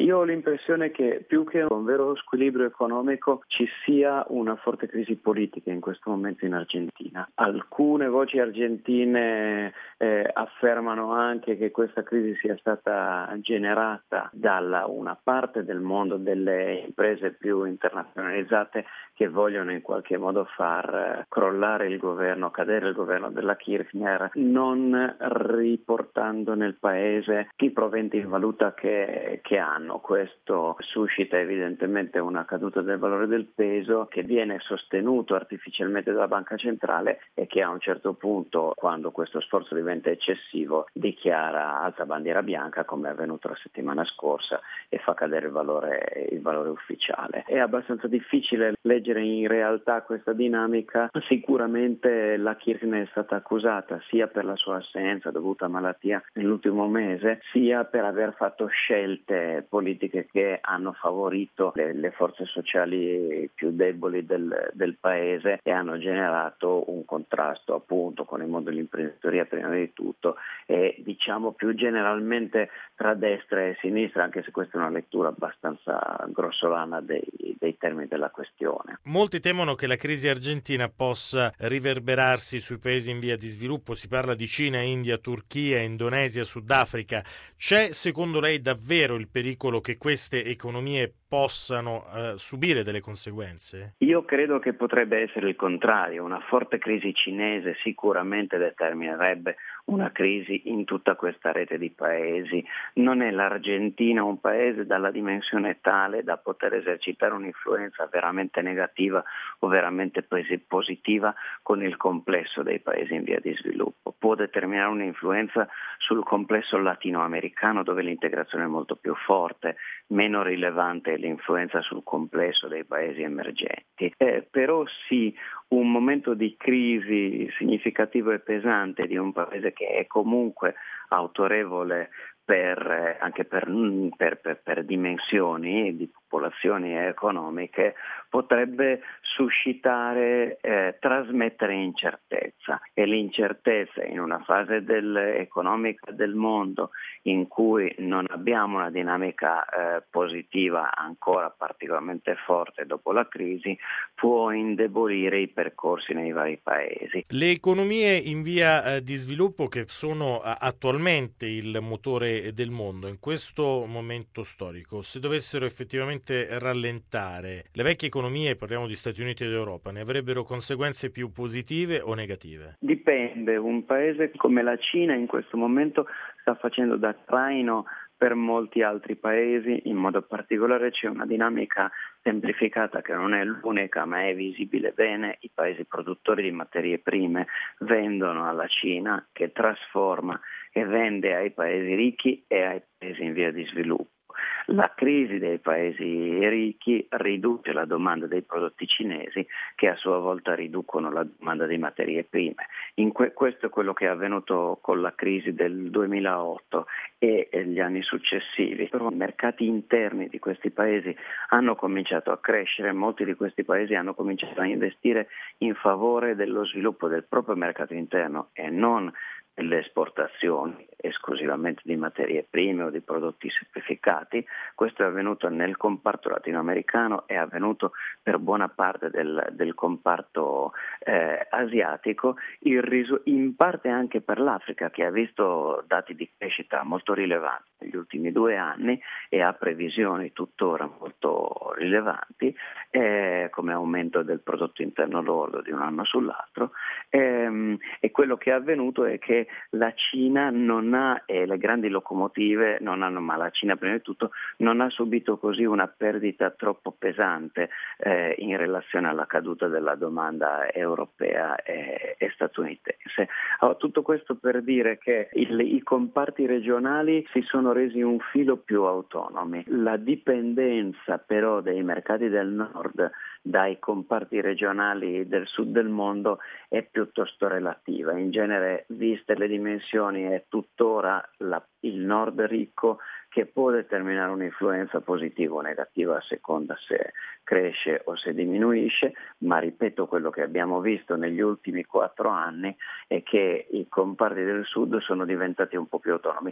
Io ho l'impressione che più che un vero squilibrio economico ci sia una forte crisi politica in questo momento in Argentina. Alcune voci argentine affermano anche che questa crisi sia stata generata dalla una parte del mondo delle imprese più internazionalizzate che vogliono in qualche modo far crollare il governo, cadere il governo della Kirchner, non riportando nel paese i proventi in valuta che hanno. Questo suscita evidentemente una caduta del valore del peso che viene sostenuto artificialmente dalla banca centrale e che a un certo punto, quando questo sforzo diventa eccessivo, dichiara alza bandiera bianca, come è avvenuto la settimana scorsa, e fa cadere il valore ufficiale. È abbastanza difficile leggere in realtà questa dinamica. Sicuramente la Kirchner è stata accusata sia per la sua assenza dovuta a malattia nell'ultimo mese, sia per aver fatto scelte politiche che hanno favorito le forze sociali più deboli del paese e hanno generato un contrasto appunto con il mondo dell'imprenditoria prima di tutto e diciamo più generalmente tra destra e sinistra, anche se questa è una lettura abbastanza grossolana dei termini della questione. Molti temono che la crisi argentina possa riverberarsi sui paesi in via di sviluppo. Si parla di Cina, India, Turchia, Indonesia, Sudafrica. C'è secondo lei davvero il pericolo che queste economie possano subire delle conseguenze? Io credo che potrebbe essere il contrario. Una forte crisi cinese sicuramente determinerebbe una crisi in tutta questa rete di paesi. Non è l'Argentina un paese dalla dimensione tale da poter esercitare un'influenza veramente negativa o veramente positiva con il complesso dei paesi in via di sviluppo. Può determinare un'influenza sul complesso latinoamericano, dove l'integrazione è molto più forte, meno rilevante è l'influenza sul complesso dei paesi emergenti. Però sì, un momento di crisi significativo e pesante di un paese che è comunque autorevole anche per dimensioni di popolazioni economiche, potrebbe suscitare, trasmettere incertezza, e l'incertezza in una fase economica del mondo in cui non abbiamo una dinamica positiva ancora particolarmente forte dopo la crisi, può indebolire i percorsi nei vari paesi. Le economie in via di sviluppo, che sono attualmente il motore del mondo in questo momento storico, se dovessero effettivamente rallentare, le vecchie economie, parliamo di Stati Uniti ed Europa, ne avrebbero conseguenze più positive o negative? Dipende. Un paese come la Cina in questo momento sta facendo da traino per molti altri paesi, in modo particolare c'è una dinamica semplificata che non è l'unica ma è visibile bene. I paesi produttori di materie prime vendono alla Cina, che trasforma e vende ai paesi ricchi e ai paesi in via di sviluppo. La crisi dei paesi ricchi riduce la domanda dei prodotti cinesi, che a sua volta riducono la domanda di materie prime. Questo è quello che è avvenuto con la crisi del 2008 e gli anni successivi. Però i mercati interni di questi paesi hanno cominciato a crescere, molti di questi paesi hanno cominciato a investire in favore dello sviluppo del proprio mercato interno e non delle esportazioni esclusivamente di materie prime o di prodotti semplificati. Questo è avvenuto nel comparto latinoamericano, è avvenuto per buona parte del comparto asiatico, in parte anche per l'Africa, che ha visto dati di crescita molto rilevanti negli ultimi 2 anni e ha previsioni tuttora molto rilevanti, come aumento del prodotto interno lordo di un anno sull'altro, e quello che è avvenuto è che la Cina non ha, e le grandi locomotive non hanno, ma la Cina prima di tutto non ha subito così una perdita troppo pesante in relazione alla caduta della domanda europea e statunitense. Allora, tutto questo per dire che i comparti regionali si sono resi un filo più autonomi. La dipendenza però dei mercati del nord dai comparti regionali del sud del mondo è piuttosto relativa. In genere, viste le dimensioni, è tuttora il nord ricco che può determinare un'influenza positiva o negativa a seconda se cresce o se diminuisce, ma ripeto, quello che abbiamo visto negli ultimi 4 anni è che i comparti del sud sono diventati un po' più autonomi.